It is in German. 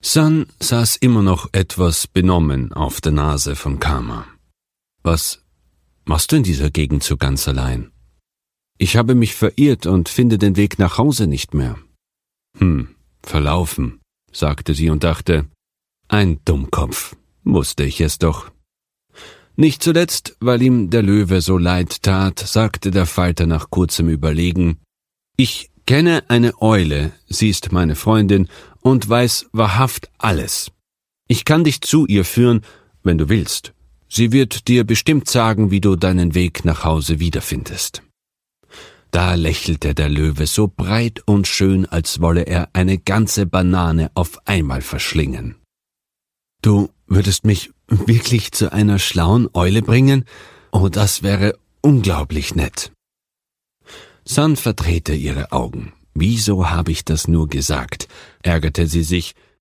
Sun saß immer noch etwas benommen auf der Nase von Kama. »Was machst du in dieser Gegend so ganz allein?« »Ich habe mich verirrt und finde den Weg nach Hause nicht mehr.« Verlaufen«, sagte sie und dachte, »ein Dummkopf, wusste ich es doch.« Nicht zuletzt, weil ihm der Löwe so leid tat, sagte der Falter nach kurzem Überlegen, »Ich kenne eine Eule, sie ist meine Freundin und weiß wahrhaft alles. Ich kann dich zu ihr führen, wenn du willst. Sie wird dir bestimmt sagen, wie du deinen Weg nach Hause wiederfindest.« Da lächelte der Löwe so breit und schön, als wolle er eine ganze Banane auf einmal verschlingen. »Du würdest mich wirklich zu einer schlauen Eule bringen? Oh, das wäre unglaublich nett.« Sun verdrehte ihre Augen. »Wieso habe ich das nur gesagt?«, ärgerte sie sich,